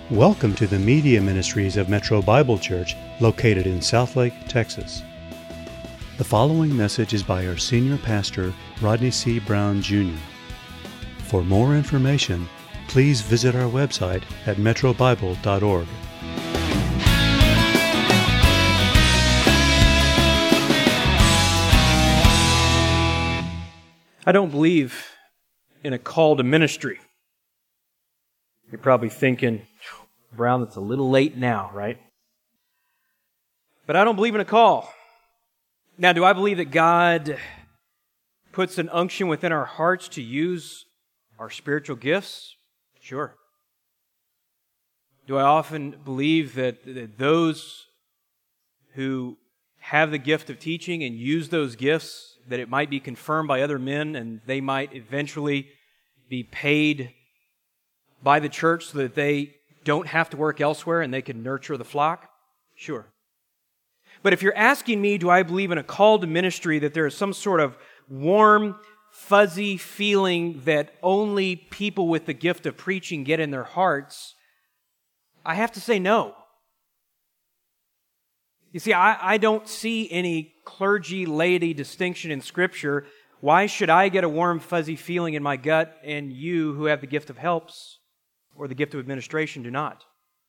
Welcome to the Media Ministries of Metro Bible Church, located in Southlake, Texas. The following message is by our senior pastor, Rodney C. Brown, Jr. For more information, please visit our website at metrobible.org. I don't believe in a call to ministry. You're probably thinking, Brown, that's a little late now, right? But I don't believe in a call. Now, do I believe that God puts an unction within our hearts to use our spiritual gifts? Sure. Do I often believe that those who have the gift of teaching and use those gifts, that it might be confirmed by other men and they might eventually be paid by the church so that they don't have to work elsewhere and they can nurture the flock? Sure. But if you're asking me, do I believe in a call to ministry, that there is some sort of warm, fuzzy feeling that only people with the gift of preaching get in their hearts, I have to say no. You see, I don't see any clergy-laity distinction in Scripture. Why should I get a warm, fuzzy feeling in my gut and you who have the gift of helps or the gift of administration do not?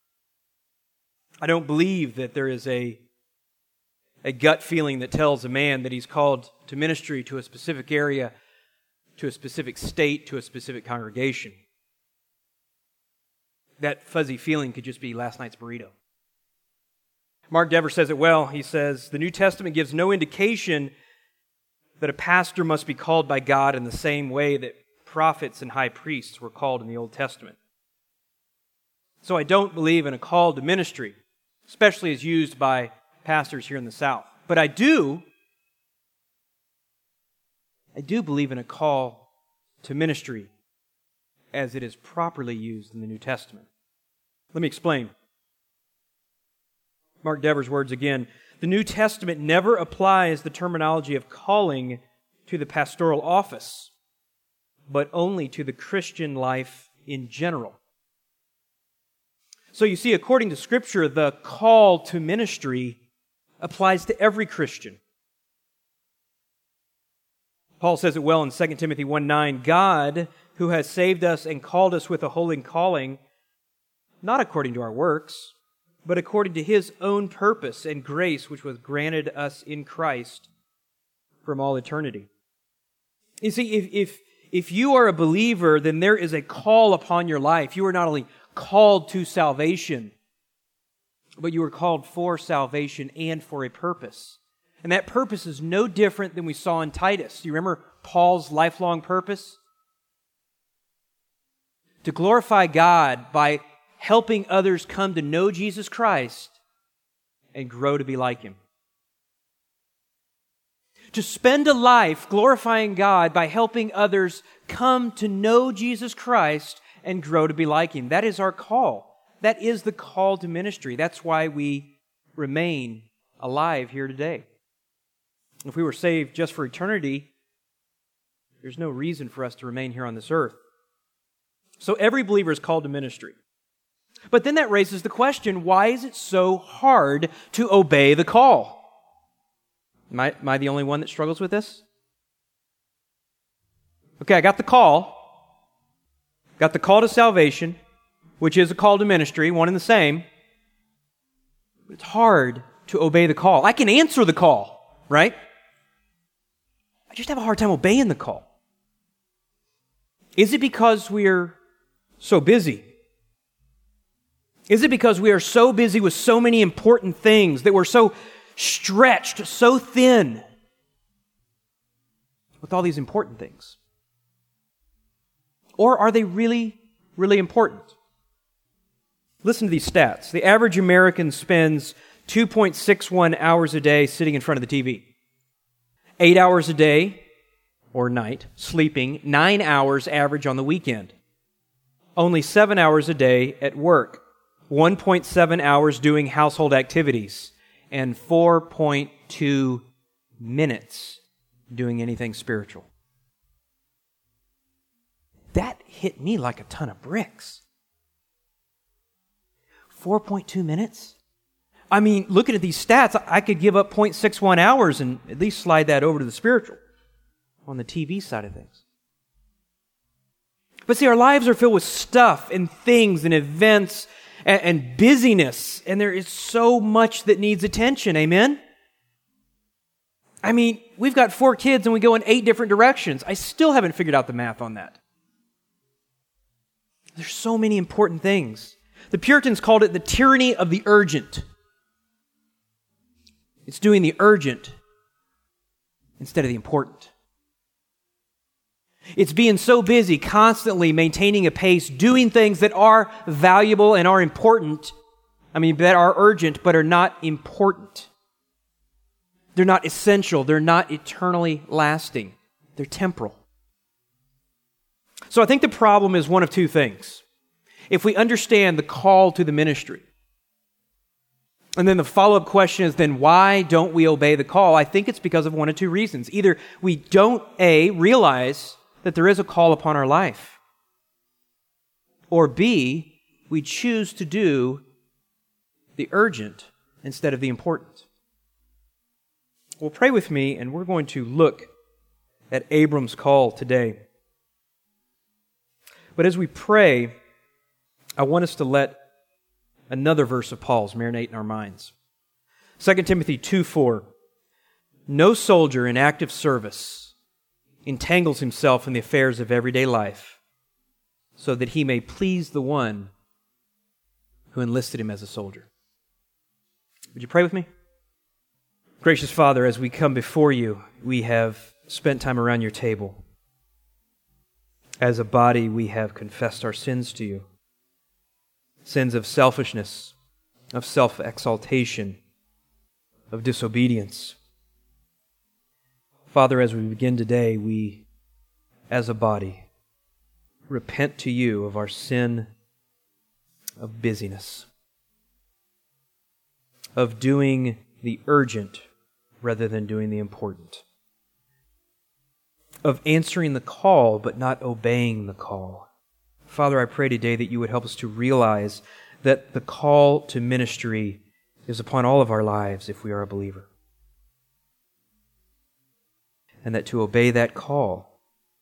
I don't believe that there is a gut feeling that tells a man that he's called to ministry to a specific area, to a specific state, to a specific congregation. That fuzzy feeling could just be last night's burrito. Mark Dever says it well. He says, the New Testament gives no indication that a pastor must be called by God in the same way that prophets and high priests were called in the Old Testament. So I don't believe in a call to ministry, especially as used by pastors here in the South. But I do believe in a call to ministry as it is properly used in the New Testament. Let me explain. Mark Dever's words again. The New Testament never applies the terminology of calling to the pastoral office, but only to the Christian life in general. So you see, according to Scripture, the call to ministry applies to every Christian. Paul says it well in 2 Timothy 1:9, God, who has saved us and called us with a holy calling, not according to our works, but according to His own purpose and grace, which was granted us in Christ from all eternity. You see, if you are a believer, then there is a call upon your life. You are not only called to salvation, but you were called for salvation and for a purpose. And that purpose is no different than we saw in Titus. Do you remember Paul's lifelong purpose? To glorify God by helping others come to know Jesus Christ and grow to be like Him. To spend a life glorifying God by helping others come to know Jesus Christ and grow to be like Him. That is our call. That is the call to ministry. That's why we remain alive here today. If we were saved just for eternity, there's no reason for us to remain here on this earth. So every believer is called to ministry. But then that raises the question, why is it so hard to obey the call? Am I the only one that struggles with this? Okay, I got the call. Got the call to salvation, which is a call to ministry, one and the same. But it's hard to obey the call. I can answer the call, right? I just have a hard time obeying the call. Is it because we're so busy? Is it because we are so busy with so many important things, that we're so stretched, so thin with all these important things? Or are they really, really important? Listen to these stats. The average American spends 2.61 hours a day sitting in front of the TV. 8 hours a day, or night, sleeping. 9 hours average on the weekend. Only 7 hours a day at work. 1.7 hours doing household activities. And 4.2 minutes doing anything spiritual. That hit me like a ton of bricks. 4.2 minutes? I mean, looking at these stats, I could give up 0.61 hours and at least slide that over to the spiritual on the TV side of things. But see, our lives are filled with stuff and things and events and busyness, and there is so much that needs attention. Amen? I mean, we've got 4 kids and we go in 8 different directions. I still haven't figured out the math on that. There's so many important things. The Puritans called it the tyranny of the urgent. It's doing the urgent instead of the important. It's being so busy, constantly maintaining a pace, doing things that are valuable and are important. That are urgent but are not important. They're not essential. They're not eternally lasting. They're temporal. So I think the problem is one of 2 things. If we understand the call to the ministry, and then the follow-up question is, then why don't we obey the call? I think it's because of one of 2 reasons. Either we don't, A, realize that there is a call upon our life, or B, we choose to do the urgent instead of the important. Well, pray with me, and we're going to look at Abram's call today. But as we pray, I want us to let another verse of Paul's marinate in our minds. 2 Timothy 2:4. No soldier in active service entangles himself in the affairs of everyday life so that he may please the one who enlisted him as a soldier. Would you pray with me? Gracious Father, as we come before you, we have spent time around your table. As a body, we have confessed our sins to you. Sins of selfishness, of self-exaltation, of disobedience. Father, as we begin today, we, as a body, repent to you of our sin of busyness, of doing the urgent rather than doing the important, of answering the call but not obeying the call. Father, I pray today that you would help us to realize that the call to ministry is upon all of our lives if we are a believer, and that to obey that call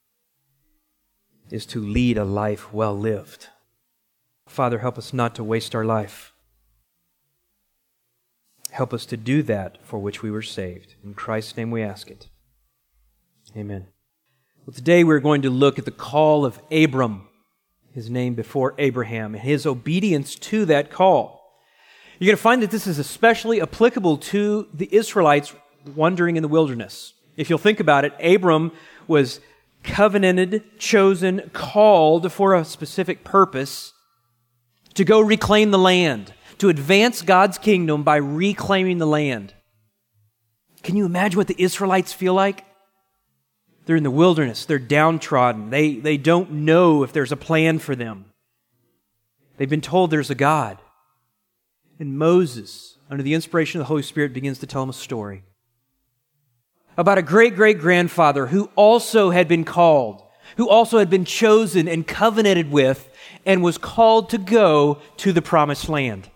is to lead a life well lived. Father, help us not to waste our life. Help us to do that for which we were saved. In Christ's name we ask it. Amen. Well, today we're going to look at the call of Abram, his name before Abraham, and his obedience to that call. You're going to find that this is especially applicable to the Israelites wandering in the wilderness. If you'll think about it, Abram was covenanted, chosen, called for a specific purpose to go reclaim the land, to advance God's kingdom by reclaiming the land. Can you imagine what the Israelites feel like? They're in the wilderness. They're downtrodden. They don't know if there's a plan for them. They've been told there's a God. And Moses, under the inspiration of the Holy Spirit, begins to tell them a story about a great-great-grandfather who also had been called, who also had been chosen and covenanted with, and was called to go to the promised land.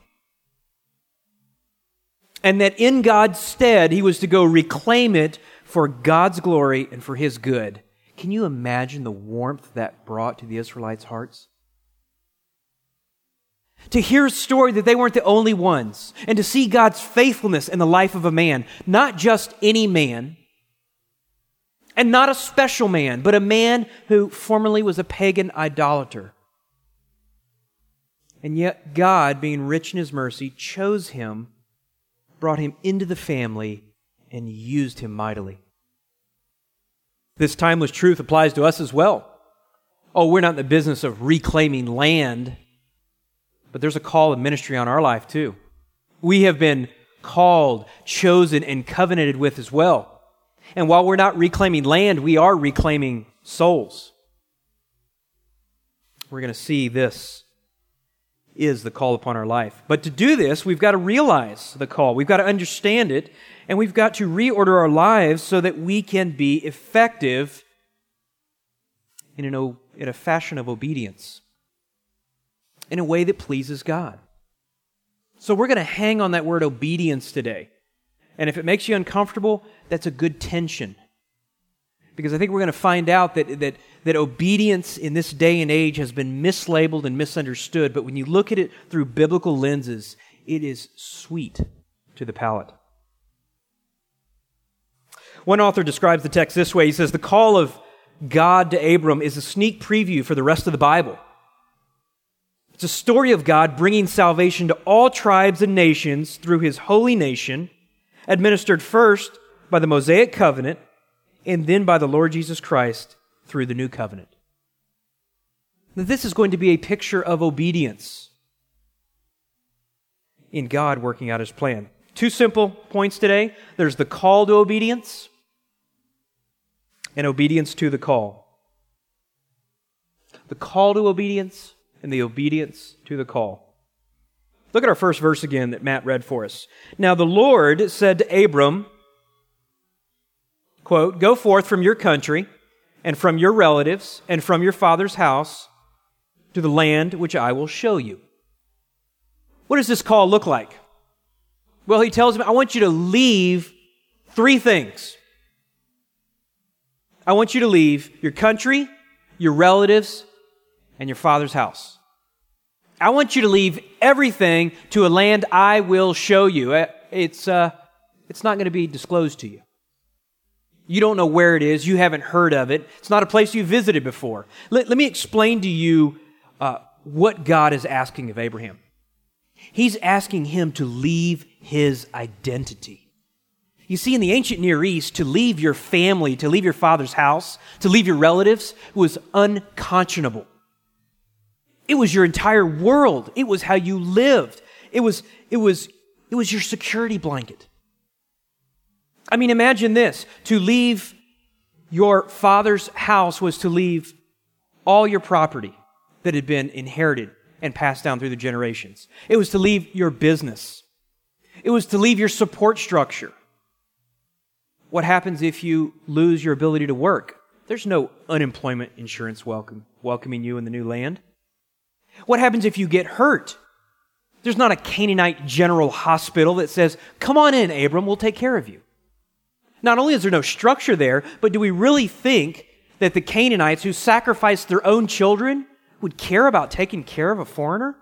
And that in God's stead, he was to go reclaim it for God's glory and for his good. Can you imagine the warmth that brought to the Israelites' hearts? To hear a story that they weren't the only ones, and to see God's faithfulness in the life of a man, not just any man, and not a special man, but a man who formerly was a pagan idolater. And yet God, being rich in his mercy, chose him, brought him into the family, and used him mightily. This timeless truth applies to us as well. Oh, we're not in the business of reclaiming land, but there's a call of ministry on our life too. We have been called, chosen, and covenanted with as well. And while we're not reclaiming land, we are reclaiming souls. We're going to see this is the call upon our life. But to do this, we've got to realize the call. We've got to understand it, and we've got to reorder our lives so that we can be effective in a fashion of obedience, in a way that pleases God. So we're going to hang on that word obedience today. And if it makes you uncomfortable, that's a good tension. Because I think we're going to find out that obedience in this day and age has been mislabeled and misunderstood, but when you look at it through biblical lenses, it is sweet to the palate. One author describes the text this way. He says, the call of God to Abram is a sneak preview for the rest of the Bible. It's a story of God bringing salvation to all tribes and nations through His holy nation, administered first by the Mosaic covenant and then by the Lord Jesus Christ through the new covenant. Now, this is going to be a picture of obedience in God working out His plan. Two simple points today. There's the call to obedience and obedience to the call. The call to obedience and the obedience to the call. Look at our first verse again that Matt read for us. Now the Lord said to Abram, quote, "Go forth from your country and from your relatives and from your father's house to the land which I will show you." What does this call look like? Well, He tells him, I want you to leave three things. I want you to leave your country, your relatives, and your father's house. I want you to leave everything to a land I will show you. It's not going to be disclosed to you. You don't know where it is. You haven't heard of it. It's not a place you visited before. Let me explain to you what God is asking of Abraham. He's asking him to leave his identity. You see, in the ancient Near East, to leave your family, to leave your father's house, to leave your relatives was unconscionable. It was your entire world. It was how you lived. It was your security blanket. I mean, imagine this. To leave your father's house was to leave all your property that had been inherited and passed down through the generations. It was to leave your business. It was to leave your support structure. What happens if you lose your ability to work? There's no unemployment insurance welcoming you in the new land. What happens if you get hurt? There's not a Canaanite general hospital that says, "Come on in, Abram, we'll take care of you." Not only is there no structure there, but do we really think that the Canaanites who sacrificed their own children would care about taking care of a foreigner?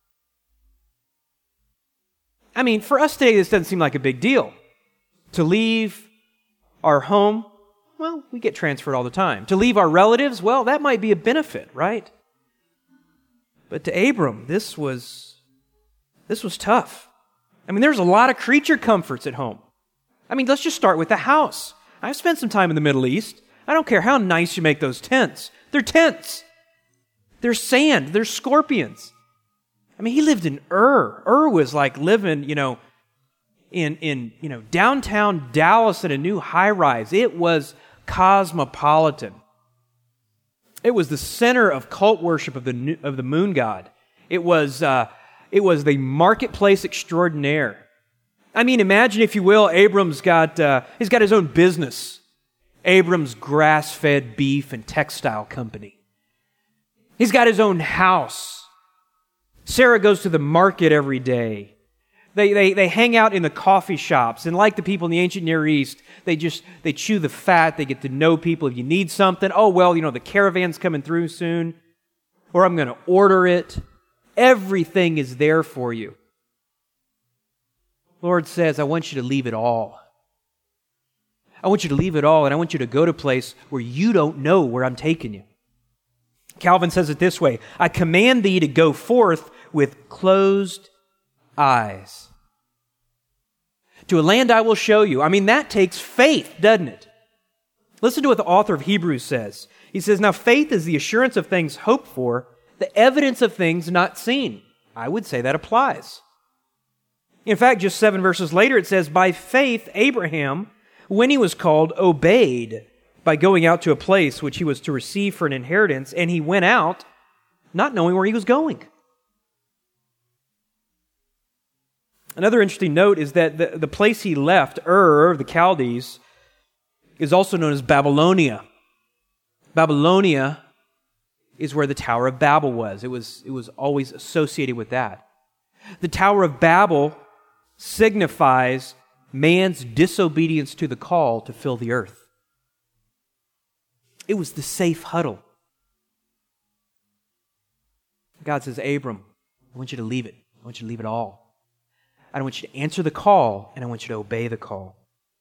I mean, for us today, this doesn't seem like a big deal. To leave our home, well, we get transferred all the time. To leave our relatives, well, that might be a benefit, right? But to Abram, this was tough. I mean, there's a lot of creature comforts at home. I mean, let's just start with the house. I've spent some time in the Middle East. I don't care how nice you make those tents. They're tents. There's sand. There's scorpions. I mean, he lived in Ur. Ur was like living, in downtown Dallas in a new high-rise. It was cosmopolitan. It was the center of cult worship of the moon god. It was the marketplace extraordinaire. I mean, imagine, if you will, Abram's got his own business. Abram's grass-fed beef and textile company. He's got his own house. Sarah goes to the market every day. They hang out in the coffee shops, and like the people in the ancient Near East, they chew the fat. They get to know people. If you need something, oh well, the caravan's coming through soon, or I'm going to order it. Everything is there for you. Lord says, I want you to leave it all. I want you to leave it all, and I want you to go to a place where you don't know where I'm taking you. Calvin says it this way: I command thee to go forth with closed eyes to a land I will show you. I mean, that takes faith, doesn't it? Listen to what the author of Hebrews says. He says, now faith is the assurance of things hoped for, the evidence of things not seen. I would say that applies. In fact, just 7 verses later, it says, by faith, Abraham, when he was called, obeyed by going out to a place which he was to receive for an inheritance, and he went out not knowing where he was going. Another interesting note is that the place he left, Ur of the Chaldees, is also known as Babylonia. Babylonia is where the Tower of Babel was. It was always associated with that. The Tower of Babel signifies man's disobedience to the call to fill the earth. It was the safe huddle. God says, Abram, I want you to leave it. I want you to leave it all. I don't want you to answer the call, and I want you to obey the call.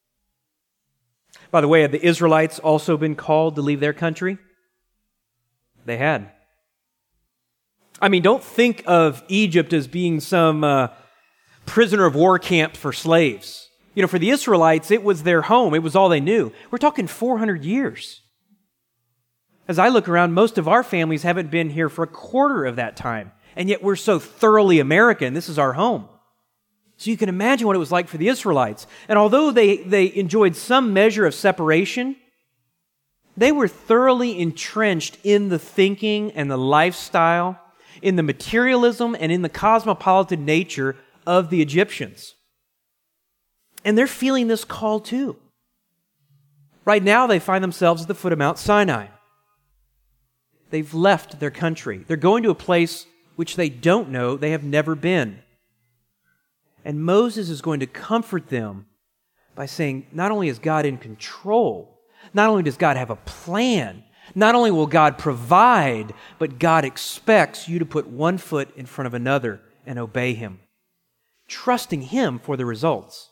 By the way, had the Israelites also been called to leave their country? They had. I mean, don't think of Egypt as being some prisoner of war camp for slaves. You know, for the Israelites, it was their home. It was all they knew. We're talking 400 years. As I look around, most of our families haven't been here for a quarter of that time. And yet we're so thoroughly American. This is our home. So you can imagine what it was like for the Israelites. And although they enjoyed some measure of separation, they were thoroughly entrenched in the thinking and the lifestyle, in the materialism and in the cosmopolitan nature of the Egyptians. And they're feeling this call too. Right now they find themselves at the foot of Mount Sinai. They've left their country. They're going to a place which they don't know, they have never been. And Moses is going to comfort them by saying, not only is God in control, not only does God have a plan, not only will God provide, but God expects you to put one foot in front of another and obey Him, trusting Him for the results.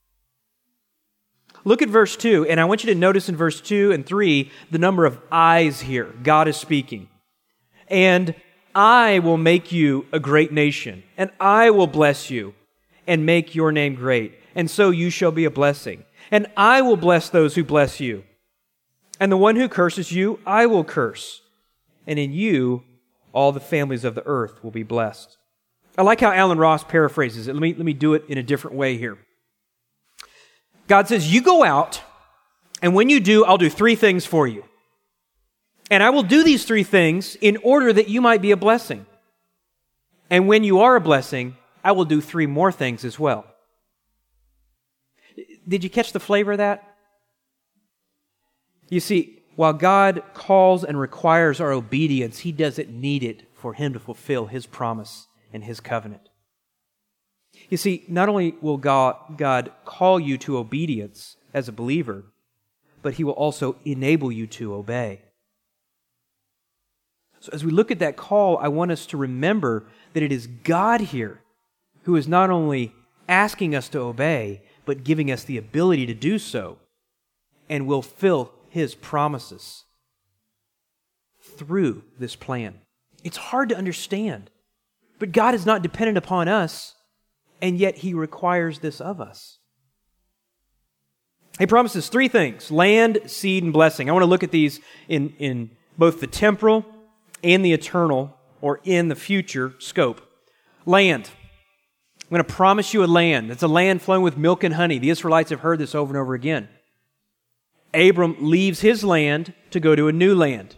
Look at verse 2, and I want you to notice in verse 2 and 3 the number of I's here. God is speaking. And I will make you a great nation, and I will bless you and make your name great, and so you shall be a blessing. And I will bless those who bless you, and the one who curses you, I will curse. And in you, all the families of the earth will be blessed. I like how Alan Ross paraphrases it. Let me do it in a different way here. God says, you go out, and when you do, I'll do 3 things for you. And I will do these 3 things in order that you might be a blessing. And when you are a blessing, I will do 3 more things as well. Did you catch the flavor of that? You see, while God calls and requires our obedience, He doesn't need it for Him to fulfill His promise and His covenant. You see, not only will God call you to obedience as a believer, but He will also enable you to obey. So as we look at that call, I want us to remember that it is God here who is not only asking us to obey, but giving us the ability to do so, and will fill His promises through this plan. It's hard to understand, but God is not dependent upon us, and yet He requires this of us. He promises 3 things: land, seed, and blessing. I want to look at these in both the temporal and the eternal, or in the future scope. Land. I'm going to promise you a land. It's a land flowing with milk and honey. The Israelites have heard this over and over again. Abram leaves his land to go to a new land.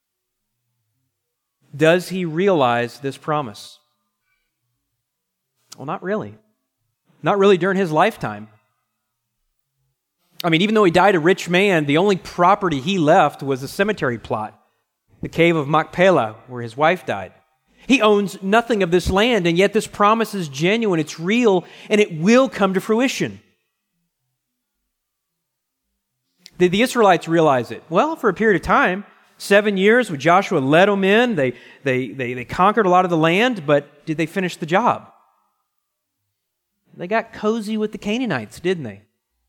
Does he realize this promise? Well, not really. Not really during his lifetime. I mean, even though he died a rich man, the only property he left was a cemetery plot, the cave of Machpelah, where his wife died. He owns nothing of this land, and yet this promise is genuine, it's real, and it will come to fruition. Did the Israelites realize it? Well, for a period of time, 7 years with Joshua led them in. They conquered a lot of the land, but did they finish the job? They got cozy with the Canaanites, didn't they?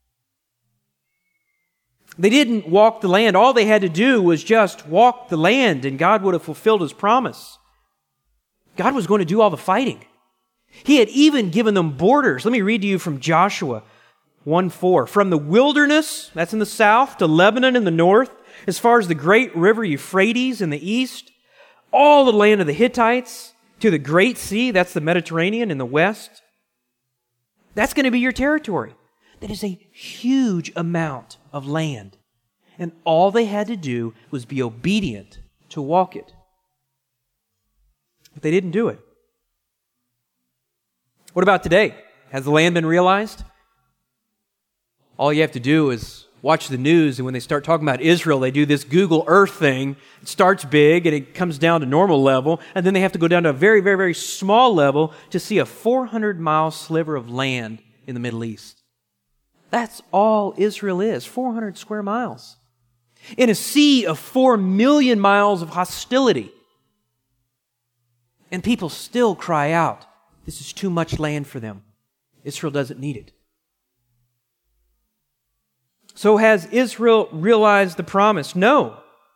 They didn't walk the land. All they had to do was just walk the land, and God would have fulfilled His promise. God was going to do all the fighting. He had even given them borders. Let me read to you from Joshua 1:4. From the wilderness, that's in the south, to Lebanon in the north, as far as the great river Euphrates in the east, all the land of the Hittites, to the great sea, that's the Mediterranean in the west. That's going to be your territory. That is a huge amount of land. And all they had to do was be obedient to walk it. But they didn't do it. What about today? Has the land been realized? All you have to do is watch the news, and when they start talking about Israel, they do this Google Earth thing. It starts big, and it comes down to normal level, and then they have to go down to a very, very, very small level to see a 400-mile sliver of land in the Middle East. That's all Israel is, 400 square miles. In a sea of 4 million miles of hostility. And people still cry out, this is too much land for them. Israel doesn't need it. So has Israel realized the promise? No.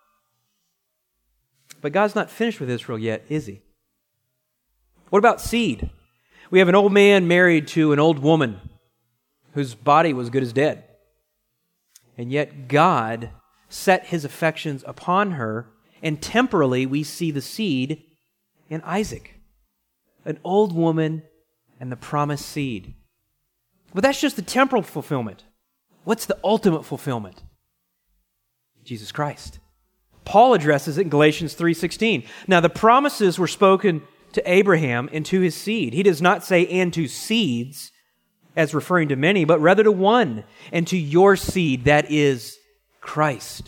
But God's not finished with Israel yet, is He? What about seed? We have an old man married to an old woman whose body was good as dead. And yet God set His affections upon her, and temporally we see the seed in Isaac. An old woman and the promised seed. But that's just the temporal fulfillment. What's the ultimate fulfillment? Jesus Christ. Paul addresses it in Galatians 3:16. Now the promises were spoken to Abraham and to his seed. He does not say and to seeds, as referring to many, but rather to one, and to your seed, that is Christ.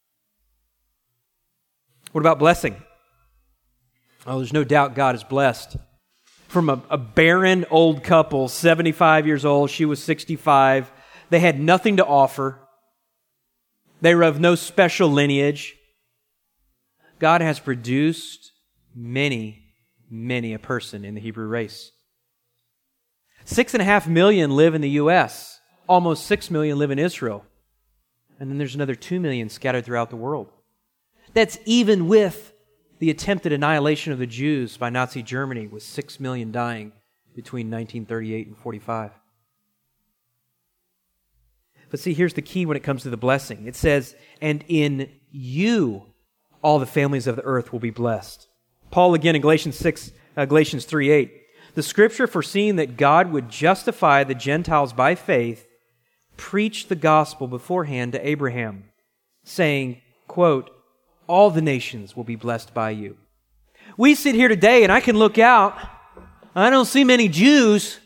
What about blessing? Oh, there's no doubt God is blessed. From a barren old couple, 75 years old, she was 65. They had nothing to offer. They were of no special lineage. God has produced many, many a person in the Hebrew race. 6.5 million live in the U.S. Almost 6 million live in Israel. And then there's another 2 million scattered throughout the world. That's even with the attempted annihilation of the Jews by Nazi Germany, with 6 million dying between 1938 and 1945. But see, here's the key when it comes to the blessing. It says, and in you all the families of the earth will be blessed. Paul again in Galatians 3:8. The Scripture, foreseeing that God would justify the Gentiles by faith, preached the gospel beforehand to Abraham, saying, quote, all the nations will be blessed by you. We sit here today and I can look out. I don't see many Jews.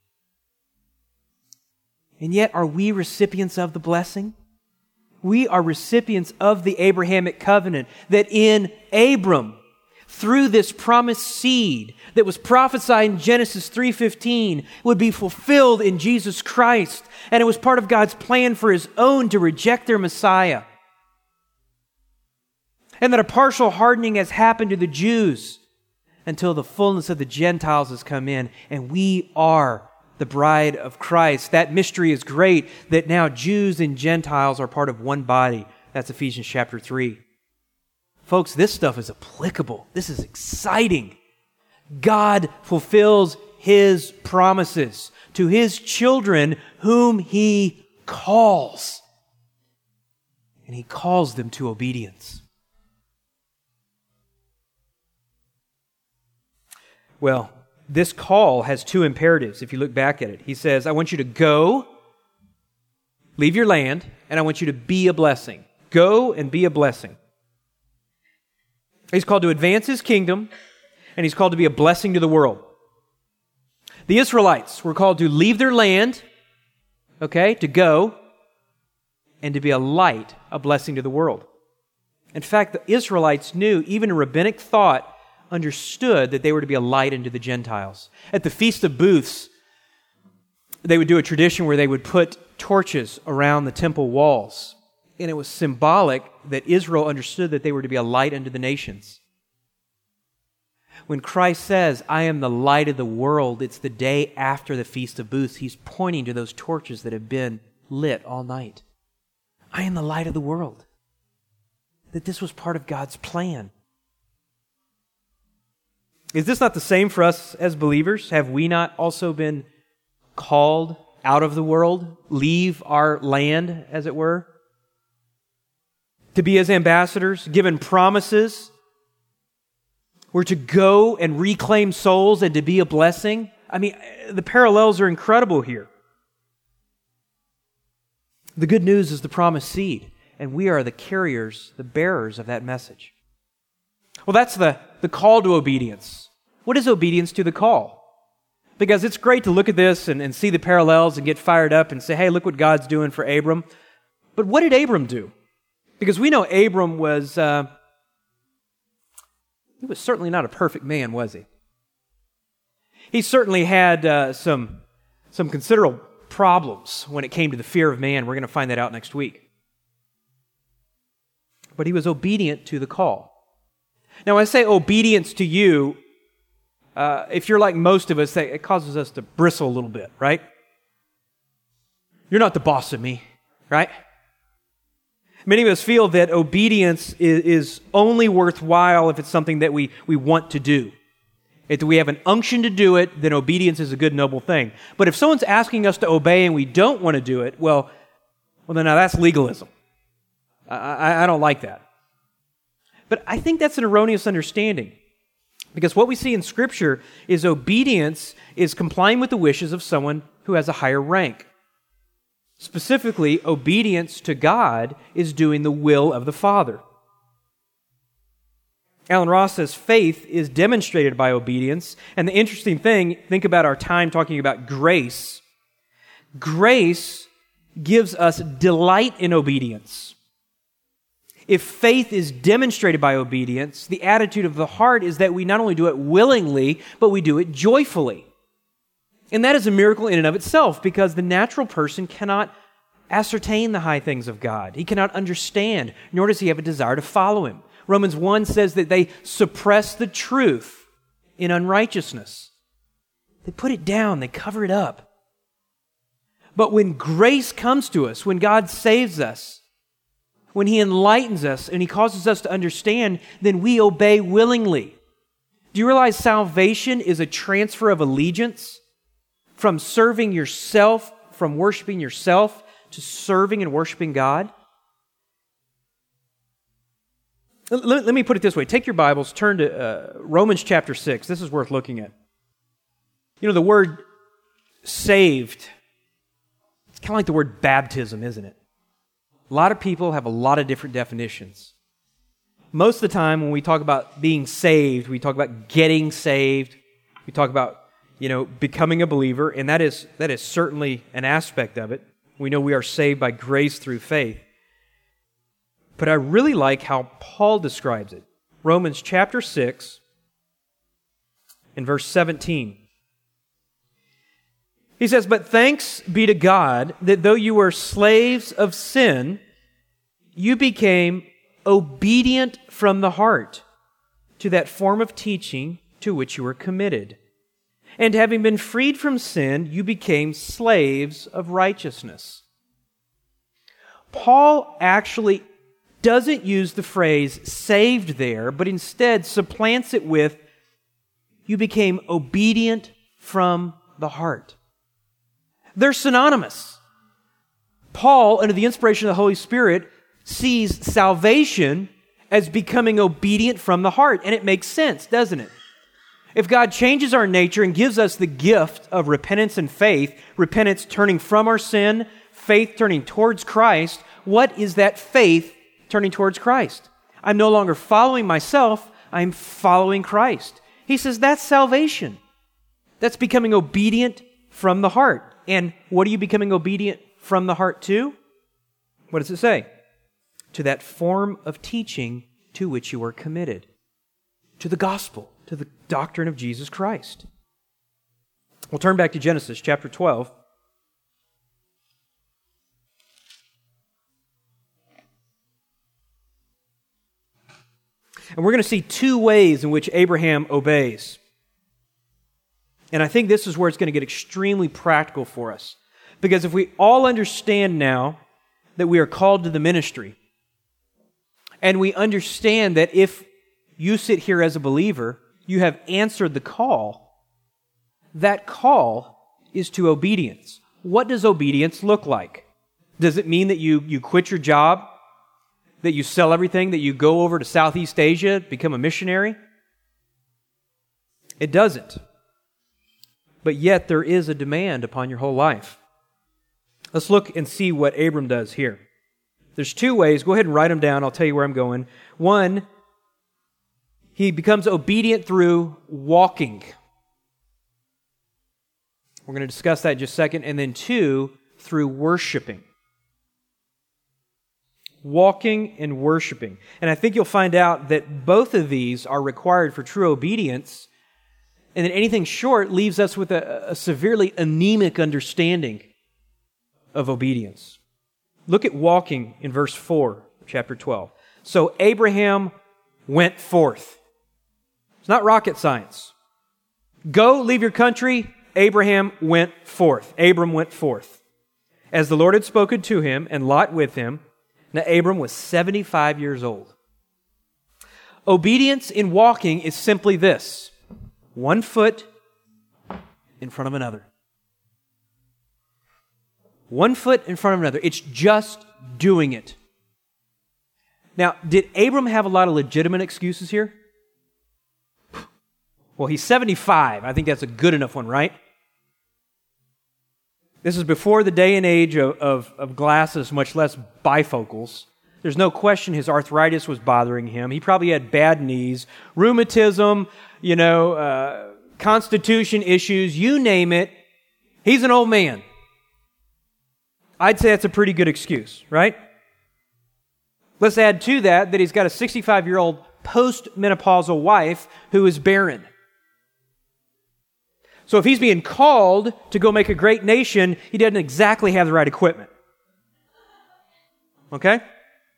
And yet, are we recipients of the blessing? We are recipients of the Abrahamic covenant that in Abram, through this promised seed that was prophesied in Genesis 3:15, would be fulfilled in Jesus Christ. And it was part of God's plan for His own to reject their Messiah. And that a partial hardening has happened to the Jews until the fullness of the Gentiles has come in, and we are the bride of Christ. That mystery is great, that now Jews and Gentiles are part of one body. That's Ephesians chapter 3. Folks, this stuff is applicable. This is exciting. God fulfills His promises to His children whom He calls. And He calls them to obedience. Well, this call has two imperatives if you look back at it. He says, I want you to go, leave your land, and I want you to be a blessing. Go and be a blessing. He's called to advance His kingdom, and He's called to be a blessing to the world. The Israelites were called to leave their land, to go, and to be a light, a blessing to the world. In fact, the Israelites knew, even in rabbinic thought, understood that they were to be a light unto the Gentiles. At the Feast of Booths, they would do a tradition where they would put torches around the temple walls. And it was symbolic that Israel understood that they were to be a light unto the nations. When Christ says, I am the light of the world, it's the day after the Feast of Booths. He's pointing to those torches that have been lit all night. I am the light of the world. That this was part of God's plan. Is this not the same for us as believers? Have we not also been called out of the world, leave our land, as it were, to be His ambassadors, given promises? We're to go and reclaim souls and to be a blessing. I mean, the parallels are incredible here. The good news is the promised seed, and we are the carriers, the bearers of that message. Well, that's the call to obedience. What is obedience to the call? Because it's great to look at this and see the parallels and get fired up and say, hey, look what God's doing for Abram. But what did Abram do? Because we know Abram was, he was certainly not a perfect man, was he? He certainly had some considerable problems when it came to the fear of man. We're going to find that out next week. But he was obedient to the call. Now, when I say obedience to you, if you're like most of us, it causes us to bristle a little bit, right? You're not the boss of me, right? Many of us feel that obedience is only worthwhile if it's something that we want to do. If we have an unction to do it, then obedience is a good, noble thing. But if someone's asking us to obey and we don't want to do it, well, then now that's legalism. I don't like that. But I think that's an erroneous understanding. Because what we see in Scripture is obedience is complying with the wishes of someone who has a higher rank. Specifically, obedience to God is doing the will of the Father. Alan Ross says faith is demonstrated by obedience. And the interesting thing, think about our time talking about grace. Grace gives us delight in obedience. If faith is demonstrated by obedience, the attitude of the heart is that we not only do it willingly, but we do it joyfully. And that is a miracle in and of itself, because the natural person cannot ascertain the high things of God. He cannot understand, nor does he have a desire to follow Him. Romans 1 says that they suppress the truth in unrighteousness. They put it down, they cover it up. But when grace comes to us, when God saves us, when He enlightens us and He causes us to understand, then we obey willingly. Do you realize salvation is a transfer of allegiance from serving yourself, from worshiping yourself, to serving and worshiping God? Let me put it this way. Take your Bibles, turn to Romans chapter 6. This is worth looking at. You know, the word saved, it's kind of like the word baptism, isn't it? A lot of people have a lot of different definitions. Most of the time when we talk about being saved, we talk about getting saved. We talk about, becoming a believer, and that is certainly an aspect of it. We know we are saved by grace through faith. But I really like how Paul describes it. Romans chapter 6 and verse 17. He says, "But thanks be to God that though you were slaves of sin, you became obedient from the heart to that form of teaching to which you were committed. And having been freed from sin, you became slaves of righteousness." Paul actually doesn't use the phrase saved there, but instead supplants it with, you became obedient from the heart. They're synonymous. Paul, under the inspiration of the Holy Spirit, sees salvation as becoming obedient from the heart. And it makes sense, doesn't it? If God changes our nature and gives us the gift of repentance and faith, repentance turning from our sin, faith turning towards Christ, what is that faith turning towards Christ? I'm no longer following myself, I'm following Christ. He says that's salvation. That's becoming obedient from the heart. And what are you becoming obedient from the heart to? What does it say? To that form of teaching to which you are committed. To the gospel, to the doctrine of Jesus Christ. We'll turn back to Genesis chapter 12. And we're going to see two ways in which Abraham obeys. And I think this is where it's going to get extremely practical for us. Because if we all understand now that we are called to the ministry, and we understand that if you sit here as a believer, you have answered the call, that call is to obedience. What does obedience look like? Does it mean that you quit your job? That you sell everything, that you go over to Southeast Asia, become a missionary? It doesn't. But yet there is a demand upon your whole life. Let's look and see what Abram does here. There's two ways. Go ahead and write them down. I'll tell you where I'm going. One, he becomes obedient through walking. We're going to discuss that in just a second. And then two, through worshiping. walking and worshiping. And I think you'll find out that both of these are required for true obedience, and that anything short leaves us with a severely anemic understanding of obedience. Look at walking in verse 4, chapter 12. So Abraham went forth. It's not rocket science. Go, leave your country. Abraham went forth. Abram went forth. As the Lord had spoken to him, and Lot with him. Now Abram was 75 years old. Obedience in walking is simply this: one foot in front of another. One foot in front of another. It's just doing it. Now, did Abram have a lot of legitimate excuses here? Well, he's 75. I think that's a good enough one, right? This is before the day and age of glasses, much less bifocals. There's no question his arthritis was bothering him. He probably had bad knees, rheumatism, constitution issues, you name it. He's an old man. I'd say that's a pretty good excuse, right? Let's add to that he's got a 65-year-old post-menopausal wife who is barren. So if he's being called to go make a great nation, he doesn't exactly have the right equipment. Okay? Do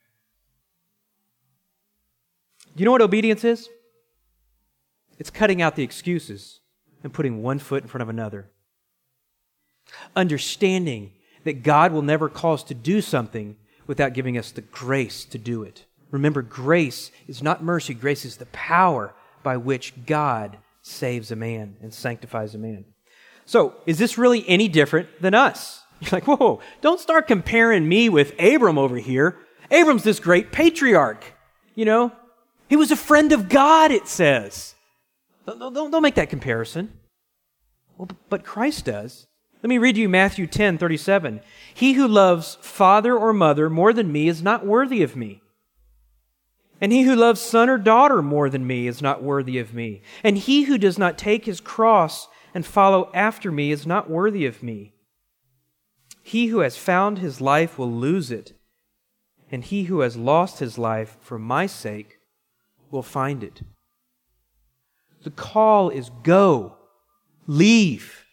you know what obedience is? It's cutting out the excuses and putting one foot in front of another. Understanding that God will never call us to do something without giving us the grace to do it. Remember, grace is not mercy. Grace is the power by which God saves a man and sanctifies a man. So, is this really any different than us? You're like, whoa, don't start comparing me with Abram over here. Abram's this great patriarch. He was a friend of God, it says. Don't make that comparison. Well, but Christ does. Let me read you Matthew 10:37. He who loves father or mother more than me is not worthy of me. And he who loves son or daughter more than me is not worthy of me. And he who does not take his cross and follow after me is not worthy of me. He who has found his life will lose it, and he who has lost his life for my sake will find it. The call is go, leave.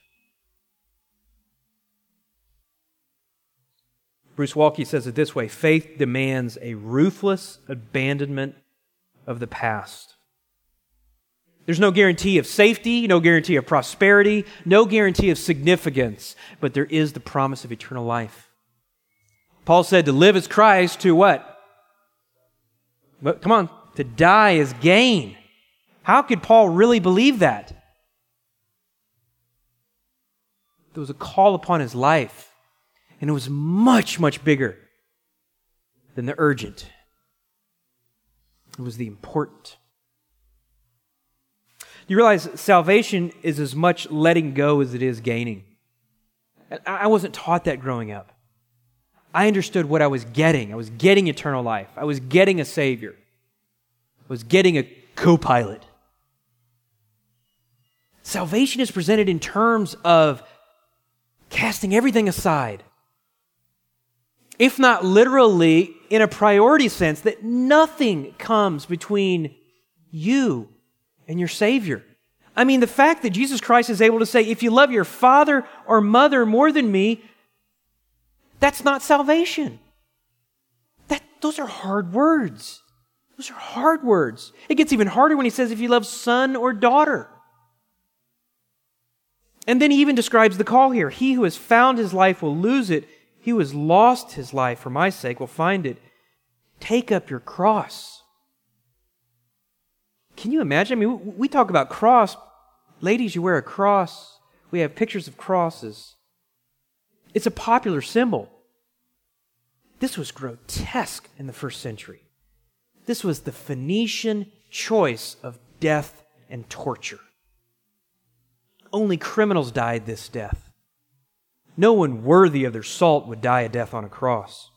Bruce Waltke says it this way: faith demands a ruthless abandonment of the past. There's no guarantee of safety, no guarantee of prosperity, no guarantee of significance, but there is the promise of eternal life. Paul said to live is Christ, to what? Come on, to die is gain. How could Paul really believe that? There was a call upon his life. And it was much, much bigger than the urgent. It was the important. You realize salvation is as much letting go as it is gaining. I wasn't taught that growing up. I understood what I was getting. I was getting eternal life. I was getting a Savior. I was getting a co-pilot. Salvation is presented in terms of casting everything aside. If not literally, in a priority sense, that nothing comes between you and your Savior. I mean, the fact that Jesus Christ is able to say, if you love your father or mother more than me, that's not salvation. Those are hard words. Those are hard words. It gets even harder when he says, if you love son or daughter. And then he even describes the call here. He who has found his life will lose it. He who has lost his life for my sake will find it. Take up your cross. Can you imagine? I mean, we talk about cross. Ladies, you wear a cross. We have pictures of crosses. It's a popular symbol. This was grotesque in the first century. This was the Phoenician choice of death and torture. Only criminals died this death. No one worthy of their salt would die a death on a cross.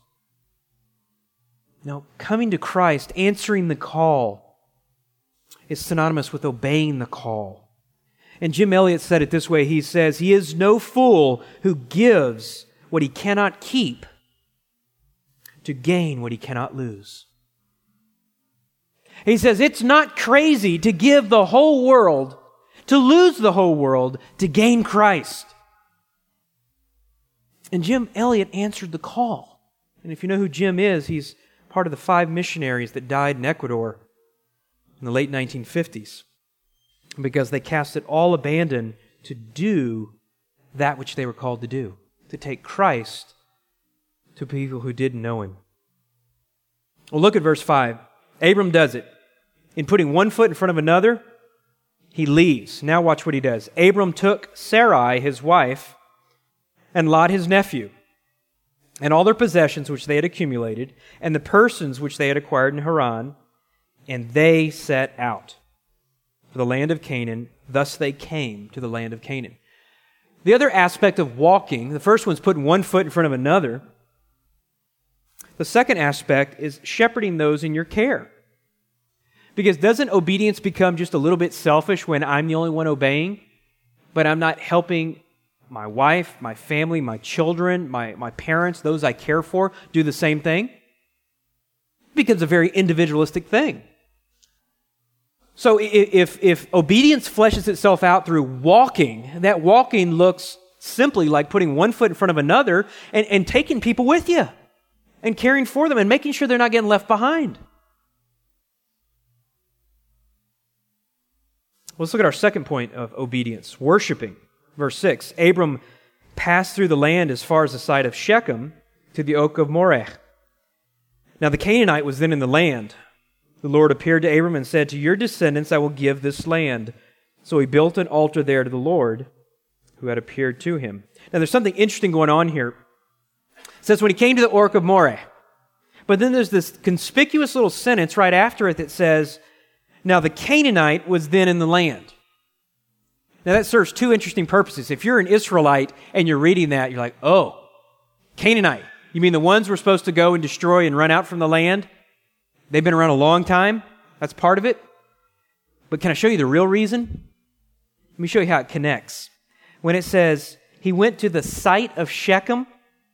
Now, coming to Christ, answering the call, is synonymous with obeying the call. And Jim Elliot said it this way. He says, he is no fool who gives what he cannot keep to gain what he cannot lose. He says it's not crazy to give the whole world, to lose the whole world, to gain Christ. And Jim Elliot answered the call. And if you know who Jim is, he's part of the 5 missionaries that died in Ecuador in the late 1950s because they cast it all abandon to do that which they were called to do, to take Christ to people who didn't know Him. Well, look at verse 5. Abram does it. In putting one foot in front of another, he leaves. Now watch what he does. Abram took Sarai, his wife, and Lot, his nephew, and all their possessions which they had accumulated, and the persons which they had acquired in Haran, and they set out for the land of Canaan. Thus they came to the land of Canaan. The other aspect of walking, the first one's putting one foot in front of another. The second aspect is shepherding those in your care. Because doesn't obedience become just a little bit selfish when I'm the only one obeying, but I'm not helping my wife, my family, my children, my parents, those I care for, do the same thing? It becomes a very individualistic thing. So if obedience fleshes itself out through walking, that walking looks simply like putting one foot in front of another and taking people with you and caring for them and making sure they're not getting left behind. Let's look at our second point of obedience, worshiping. Verse 6, Abram passed through the land as far as the site of Shechem to the oak of Moreh. Now the Canaanite was then in the land. The Lord appeared to Abram and said, "To your descendants I will give this land." So he built an altar there to the Lord who had appeared to him. Now there's something interesting going on here. It says when he came to the oak of Moreh. But then there's this conspicuous little sentence right after it that says, "Now the Canaanite was then in the land." Now that serves 2 interesting purposes. If you're an Israelite and you're reading that, you're like, oh, Canaanite. You mean the ones we're supposed to go and destroy and run out from the land? They've been around a long time. That's part of it. But can I show you the real reason? Let me show you how it connects. When it says, he went to the site of Shechem,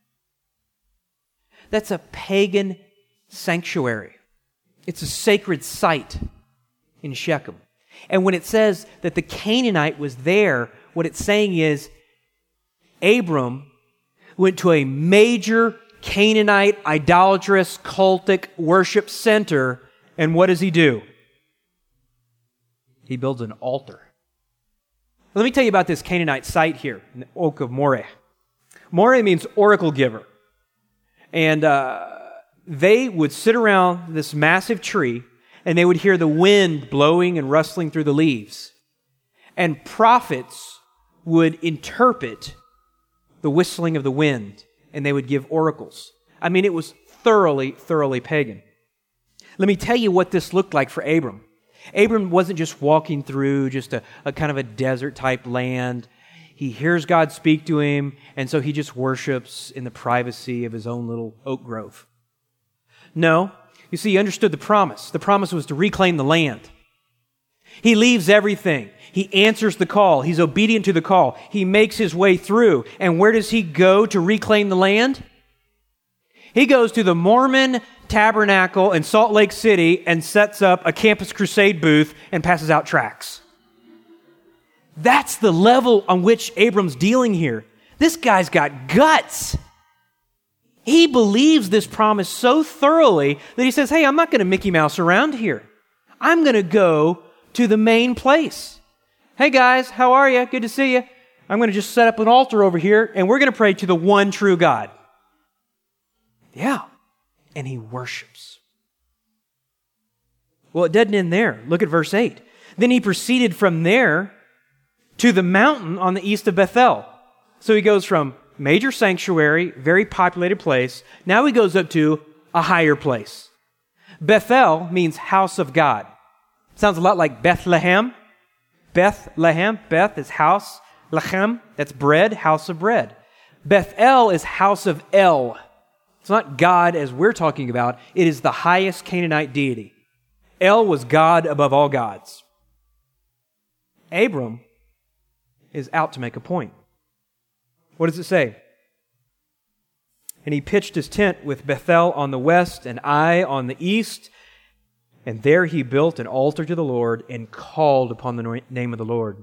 that's a pagan sanctuary. It's a sacred site in Shechem. And when it says that the Canaanite was there, what it's saying is Abram went to a major Canaanite, idolatrous, cultic worship center, and what does he do? He builds an altar. Let me tell you about this Canaanite site here, in the Oak of Moreh. Moreh means oracle giver. And they would sit around this massive tree, and they would hear the wind blowing and rustling through the leaves. And prophets would interpret the whistling of the wind, and they would give oracles. I mean, it was thoroughly, thoroughly pagan. Let me tell you what this looked like for Abram. Abram wasn't just walking through just a kind of a desert-type land. He hears God speak to him, and so he just worships in the privacy of his own little oak grove. No, you see, he understood the promise. The promise was to reclaim the land. He leaves everything. He answers the call. He's obedient to the call. He makes his way through. And where does he go to reclaim the land? He goes to the Mormon Tabernacle in Salt Lake City and sets up a Campus Crusade booth and passes out tracts. That's the level on which Abram's dealing here. This guy's got guts. He believes this promise so thoroughly that he says, hey, I'm not going to Mickey Mouse around here. I'm going to go to the main place. Hey guys, how are you? Good to see you. I'm going to just set up an altar over here and we're going to pray to the one true God. Yeah. And he worships. Well, it doesn't end there. Look at verse 8. Then he proceeded from there to the mountain on the east of Bethel. So he goes from major sanctuary, very populated place. Now he goes up to a higher place. Bethel means house of God. Sounds a lot like Bethlehem. Bethlehem, Beth is house. Lechem, that's bread, house of bread. Bethel is house of El. It's not God as we're talking about. It is the highest Canaanite deity. El was God above all gods. Abram is out to make a point. What does it say? And he pitched his tent with Bethel on the west and Ai on the east. And there he built an altar to the Lord and called upon the name of the Lord.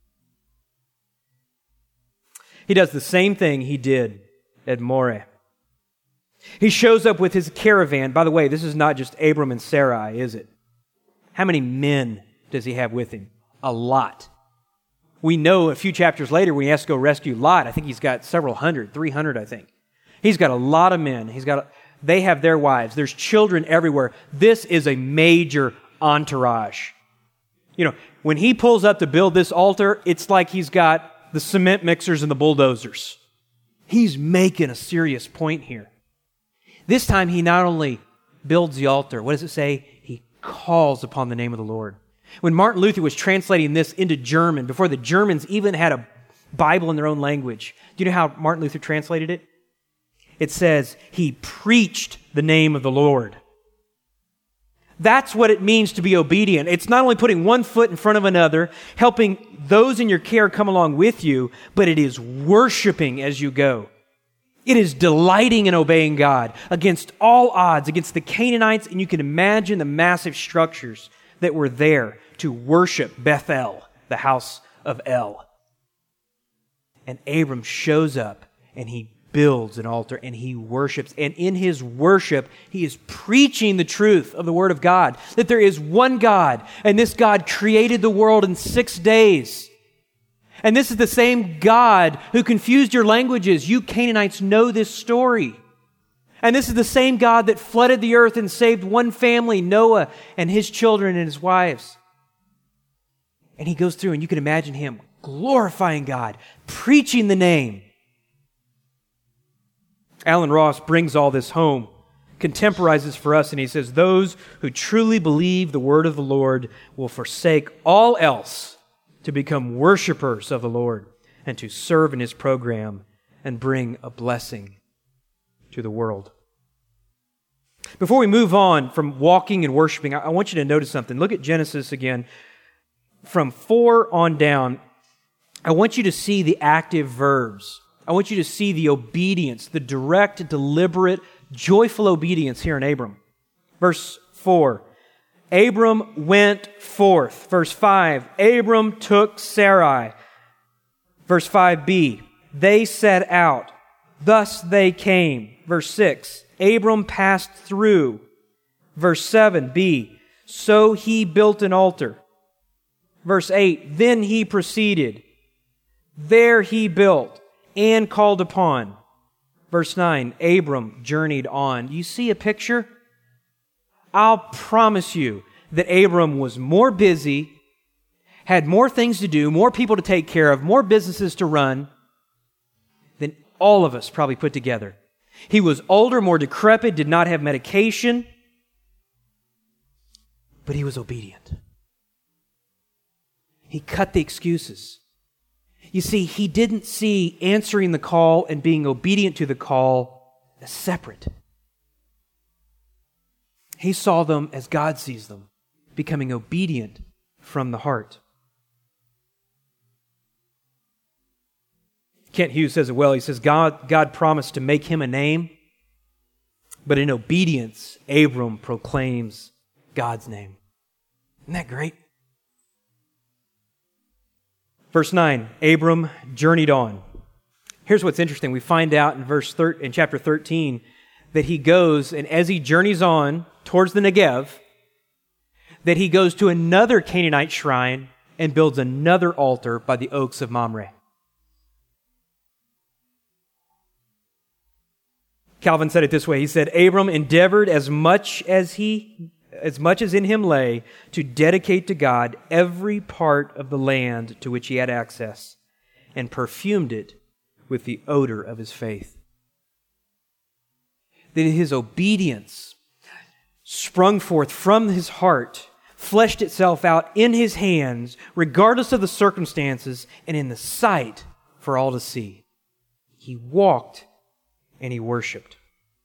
He does the same thing he did at Moreh. He shows up with his caravan. By the way, this is not just Abram and Sarai, is it? How many men does he have with him? A lot. We know a few chapters later when he has to go rescue Lot, I think he's got several hundred, 300 I think. He's got a lot of men. They have their wives. There's children everywhere. This is a major entourage. You know, when he pulls up to build this altar, it's like he's got the cement mixers and the bulldozers. He's making a serious point here. This time he not only builds the altar, what does it say? He calls upon the name of the Lord. When Martin Luther was translating this into German, before the Germans even had a Bible in their own language, do you know how Martin Luther translated it? It says, he preached the name of the Lord. That's what it means to be obedient. It's not only putting one foot in front of another, helping those in your care come along with you, but it is worshiping as you go. It is delighting in obeying God against all odds, against the Canaanites, and you can imagine the massive structures that were there to worship Bethel, the house of El. And Abram shows up and he builds an altar and he worships. And in his worship, he is preaching the truth of the Word of God, that there is one God, and this God created the world in 6 days. And this is the same God who confused your languages. You Canaanites know this story. And this is the same God that flooded the earth and saved one family, Noah and his children and his wives. And he goes through, and you can imagine him glorifying God, preaching the name. Alan Ross brings all this home, contemporizes for us, and he says, those who truly believe the word of the Lord will forsake all else to become worshipers of the Lord and to serve in His program and bring a blessing to the world. Before we move on from walking and worshiping, I want you to notice something. Look at Genesis again. From 4 on down, I want you to see the active verbs. I want you to see the obedience, the direct, deliberate, joyful obedience here in Abram. Verse 4, Abram went forth. Verse 5, Abram took Sarai. Verse 5b, they set out. Thus they came. Verse 6, Abram passed through. Verse 7b, so he built an altar. Verse 8, then he proceeded. There he built and called upon. Verse 9, Abram journeyed on. You see a picture? I'll promise you that Abram was more busy, had more things to do, more people to take care of, more businesses to run than all of us probably put together. He was older, more decrepit, did not have medication, but he was obedient. He cut the excuses. You see, he didn't see answering the call and being obedient to the call as separate. He saw them as God sees them, becoming obedient from the heart. Kent Hughes says it well. He says, God promised to make him a name, but in obedience, Abram proclaims God's name. Isn't that great? Verse 9, Abram journeyed on. Here's what's interesting. We find out in chapter 13 that he goes, and as he journeys on towards the Negev, that he goes to another Canaanite shrine and builds another altar by the oaks of Mamre. Calvin said it this way. He said, Abram endeavored as much as in him lay, to dedicate to God every part of the land to which he had access, and perfumed it with the odor of his faith. That his obedience sprung forth from his heart, fleshed itself out in his hands, regardless of the circumstances, and in the sight for all to see. He walked and he worshiped.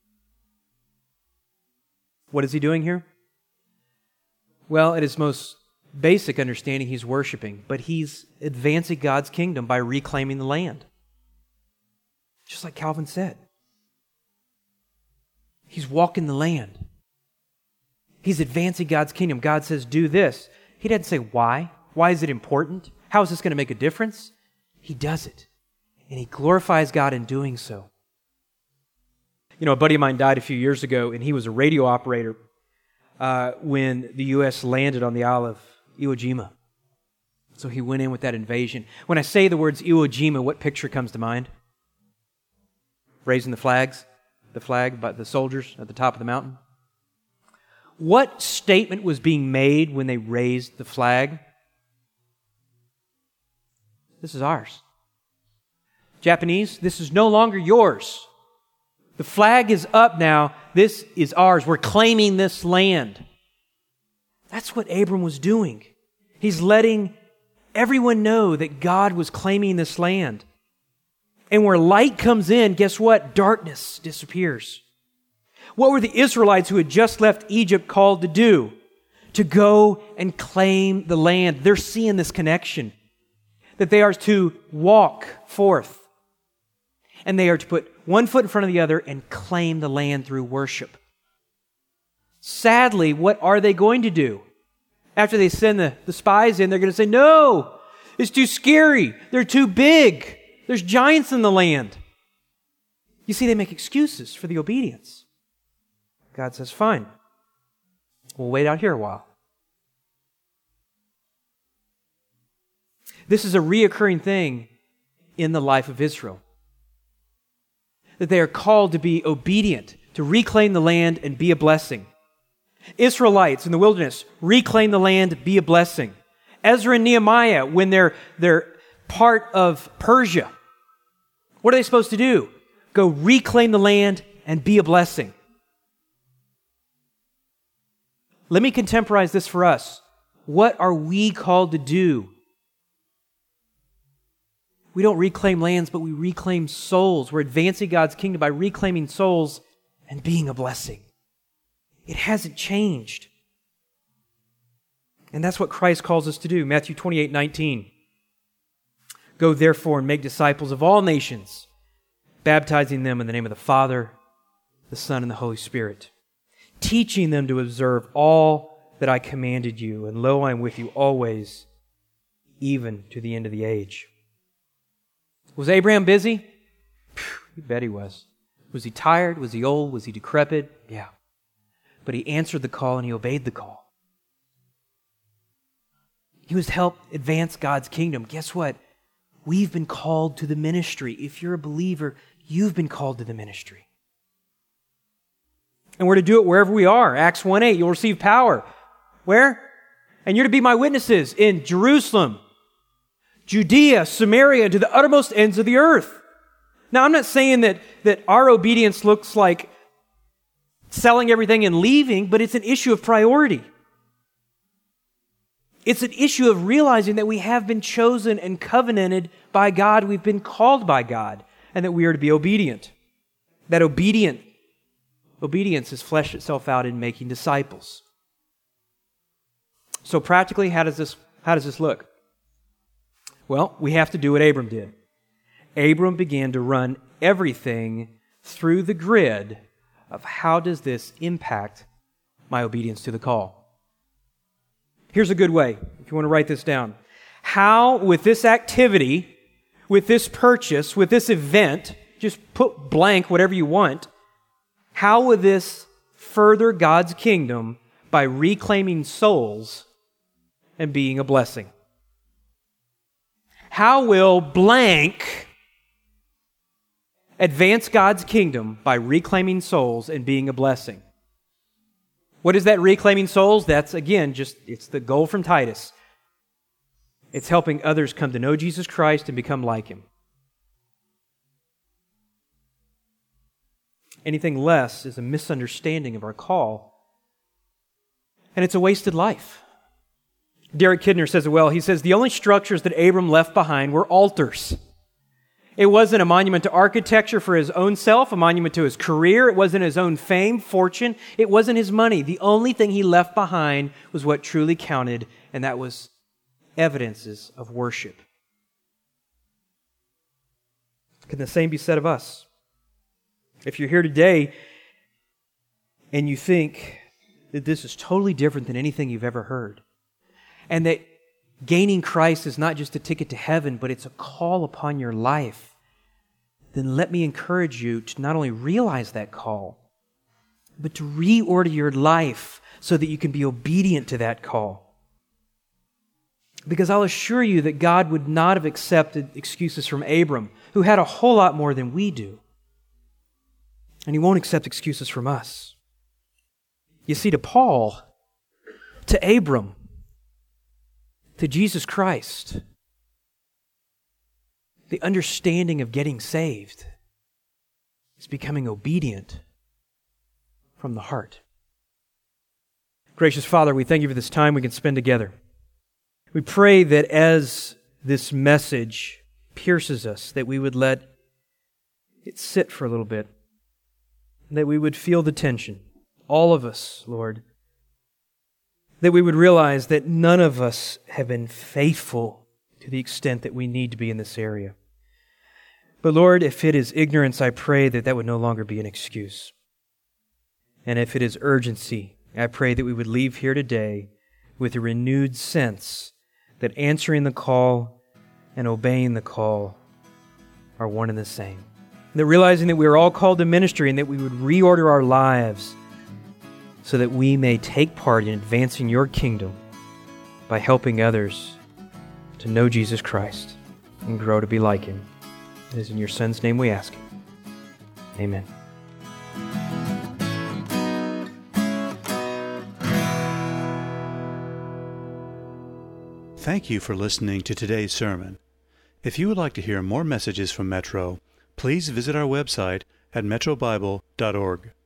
What is he doing here? Well, at his most basic understanding, he's worshiping, but he's advancing God's kingdom by reclaiming the land. Just like Calvin said. He's walking the land. He's advancing God's kingdom. God says, do this. He doesn't say why. Why is it important? How is this going to make a difference? He does it. And he glorifies God in doing so. You know, a buddy of mine died a few years ago, and he was a radio operator when the U.S. landed on the Isle of Iwo Jima. So he went in with that invasion. When I say the words Iwo Jima, what picture comes to mind? Raising the flag by the soldiers at the top of the mountain. What statement was being made when they raised the flag? This is ours. Japanese, this is no longer yours. The flag is up now. This is ours. We're claiming this land. That's what Abram was doing. He's letting everyone know that God was claiming this land. And where light comes in, guess what? Darkness disappears. What were the Israelites who had just left Egypt called to do? To go and claim the land. They're seeing this connection. That they are to walk forth. And they are to put one foot in front of the other and claim the land through worship. Sadly, what are they going to do? After they send the spies in, they're going to say, no, it's too scary. They're too big. There's giants in the land. You see, they make excuses for the obedience. God says, fine. We'll wait out here a while. This is a reoccurring thing in the life of Israel. That they are called to be obedient, to reclaim the land and be a blessing. Israelites in the wilderness, reclaim the land, be a blessing. Ezra and Nehemiah, when they're part of Persia, what are they supposed to do? Go reclaim the land and be a blessing. Let me contemporize this for us. What are we called to do? We don't reclaim lands, but we reclaim souls. We're advancing God's kingdom by reclaiming souls and being a blessing. It hasn't changed. And that's what Christ calls us to do. Matthew 28:19. Go therefore and make disciples of all nations, baptizing them in the name of the Father, the Son, and the Holy Spirit, teaching them to observe all that I commanded you, and lo, I am with you always, even to the end of the age. Was Abraham busy? You bet he was. Was he tired? Was he old? Was he decrepit? Yeah. But he answered the call and he obeyed the call. He was to help advance God's kingdom. Guess what? We've been called to the ministry. If you're a believer, you've been called to the ministry. And we're to do it wherever we are. Acts 1:8, you'll receive power. Where? And you're to be my witnesses in Jerusalem, Judea, Samaria, to the uttermost ends of the earth. Now, I'm not saying that our obedience looks like selling everything and leaving, but it's an issue of priority. It's an issue of realizing that we have been chosen and covenanted by God. We've been called by God, and that we are to be obedient. That obedience has fleshed itself out in making disciples. So practically, how does this look? Well, we have to do what Abram did. Abram began to run everything through the grid of how does this impact my obedience to the call. Here's a good way, if you want to write this down. How, with this activity, with this purchase, with this event, just put blank whatever you want, how would this further God's kingdom by reclaiming souls and being a blessing? How will blank advance God's kingdom by reclaiming souls and being a blessing? What is that reclaiming souls? That's, again, it's the goal from Titus. It's helping others come to know Jesus Christ and become like Him. Anything less is a misunderstanding of our call, and it's a wasted life. Derek Kidner says it well. He says, the only structures that Abram left behind were altars. It wasn't a monument to architecture for his own self, a monument to his career. It wasn't his own fame, fortune. It wasn't his money. The only thing he left behind was what truly counted, and that was evidences of worship. Can the same be said of us? If you're here today and you think that this is totally different than anything you've ever heard, and that gaining Christ is not just a ticket to heaven, but it's a call upon your life, then let me encourage you to not only realize that call, but to reorder your life so that you can be obedient to that call. Because I'll assure you that God would not have accepted excuses from Abram, who had a whole lot more than we do. And He won't accept excuses from us. You see, to Paul, to Abram, to Jesus Christ, the understanding of getting saved is becoming obedient from the heart. Gracious Father, we thank You for this time we can spend together. We pray that as this message pierces us, that we would let it sit for a little bit, that we would feel the tension, all of us, Lord, that we would realize that none of us have been faithful to the extent that we need to be in this area. But Lord, if it is ignorance, I pray that that would no longer be an excuse. And if it is urgency, I pray that we would leave here today with a renewed sense that answering the call and obeying the call are one and the same. That realizing that we are all called to ministry and that we would reorder our lives so that we may take part in advancing Your kingdom by helping others to know Jesus Christ and grow to be like Him. It is in Your Son's name we ask it. Amen. Thank you for listening to today's sermon. If you would like to hear more messages from Metro, please visit our website at metrobible.org.